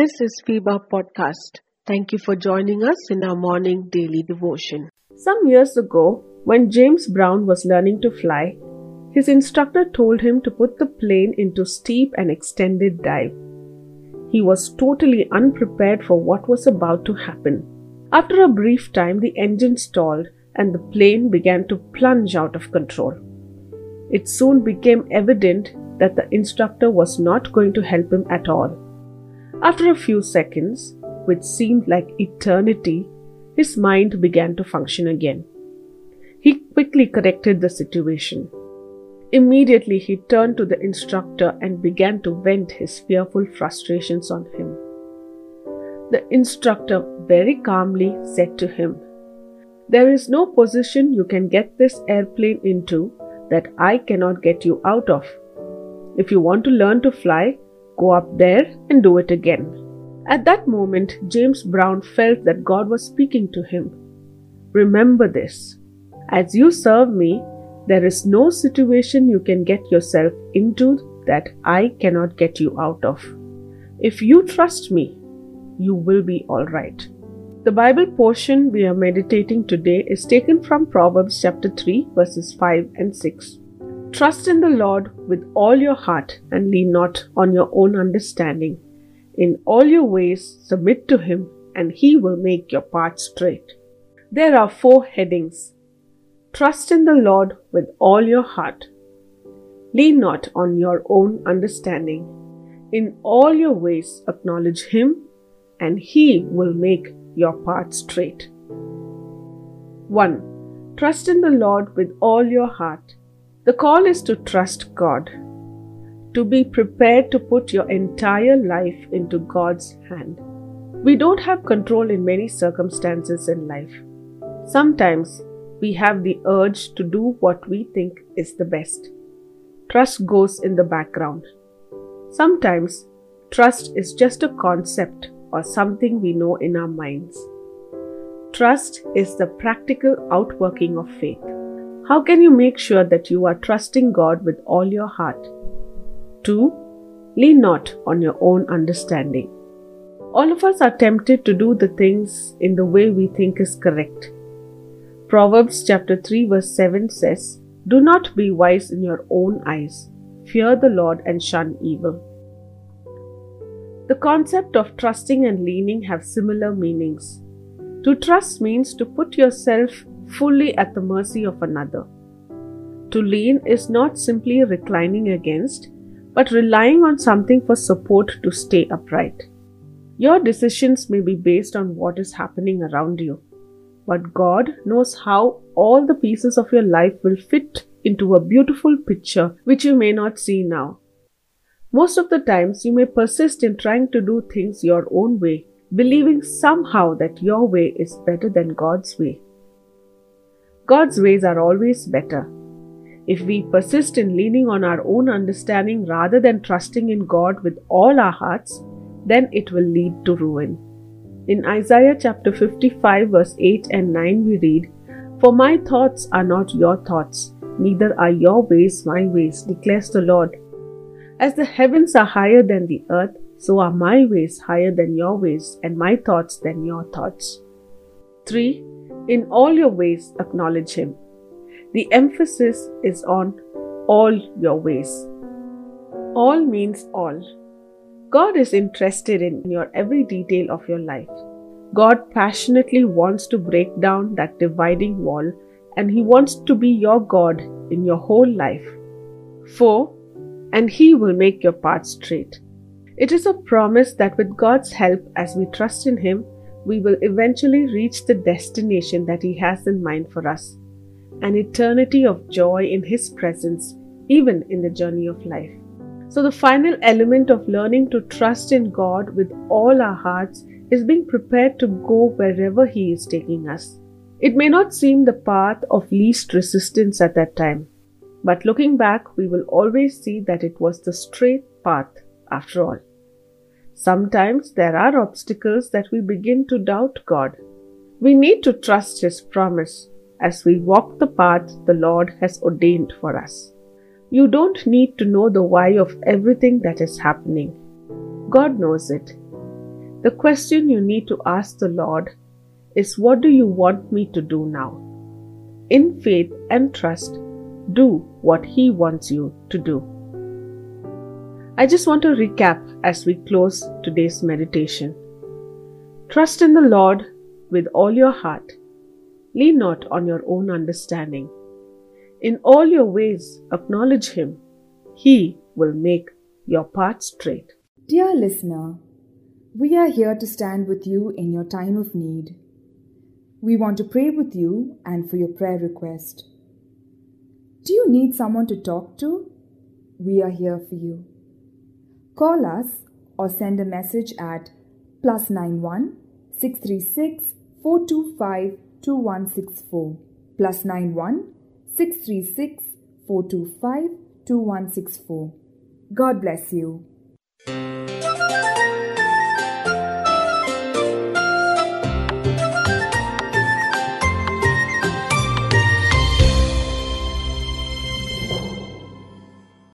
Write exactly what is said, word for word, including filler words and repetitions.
This is FIBA Podcast. Thank you for joining us in our morning daily devotion. Some years ago, when James Brown was learning to fly, his instructor told him to put the plane into steep and extended dive. He was totally unprepared for what was about to happen. After a brief time, the engine stalled and the plane began to plunge out of control. It soon became evident that the instructor was not going to help him at all. After a few seconds, which seemed like eternity, his mind began to function again. He quickly corrected the situation. Immediately, he turned to the instructor and began to vent his fearful frustrations on him. The instructor very calmly said to him, "There is no position you can get this airplane into that I cannot get you out of. If you want to learn to fly, go up there and do it again." At that moment, James Brown felt that God was speaking to him. "Remember this. As you serve me, there is no situation you can get yourself into that I cannot get you out of. If you trust me, you will be all right." The Bible portion we are meditating today is taken from Proverbs chapter three, verses five and six. "Trust in the Lord with all your heart and lean not on your own understanding. In all your ways submit to Him, and He will make your path straight." There are four headings. Trust in the Lord with all your heart. Lean not on your own understanding. In all your ways acknowledge Him, and He will make your path straight. one. Trust in the Lord with all your heart. The call is to trust God, to be prepared to put your entire life into God's hand. We don't have control in many circumstances in life. Sometimes we have the urge to do what we think is the best. Trust goes in the background. Sometimes trust is just a concept or something we know in our minds. Trust is the practical outworking of faith. How can you make sure that you are trusting God with all your heart? two. Lean not on your own understanding. All of us are tempted to do the things in the way we think is correct. Proverbs chapter three verse seven says, "Do not be wise in your own eyes. Fear the Lord and shun evil." The concept of trusting and leaning have similar meanings. To trust means to put yourself fully at the mercy of another. To lean is not simply reclining against, but relying on something for support to stay upright. Your decisions may be based on what is happening around you, but God knows how all the pieces of your life will fit into a beautiful picture which you may not see now. Most of the times you may persist in trying to do things your own way, believing somehow that your way is better than God's way. God's ways are always better. If we persist in leaning on our own understanding rather than trusting in God with all our hearts, then it will lead to ruin. In Isaiah chapter fifty-five verse eight and nine we read, "For my thoughts are not your thoughts, neither are your ways my ways, declares the Lord. As the heavens are higher than the earth, so are my ways higher than your ways, and my thoughts than your thoughts." three. In all your ways acknowledge Him. The emphasis is on all your ways. All means all. God is interested in your every detail of your life. God passionately wants to break down that dividing wall, and He wants to be your God in your whole life. four. And He will make your path straight. It is a promise that with God's help, as we trust in Him, we will eventually reach the destination that He has in mind for us, an eternity of joy in His presence, even in the journey of life. So the final element of learning to trust in God with all our hearts is being prepared to go wherever He is taking us. It may not seem the path of least resistance at that time, but looking back, we will always see that it was the straight path after all. Sometimes there are obstacles that we begin to doubt God. We need to trust His promise as we walk the path the Lord has ordained for us. You don't need to know the why of everything that is happening. God knows it. The question you need to ask the Lord is, what do you want me to do now? In faith and trust, do what He wants you to do. I just want to recap as we close today's meditation. Trust in the Lord with all your heart. Lean not on your own understanding. In all your ways, acknowledge Him. He will make your path straight. Dear listener, we are here to stand with you in your time of need. We want to pray with you and for your prayer request. Do you need someone to talk to? We are here for you. Call us or send a message at plus nine one six three six four two five two one six four plus nine one six three six four two five two one six four. God bless you.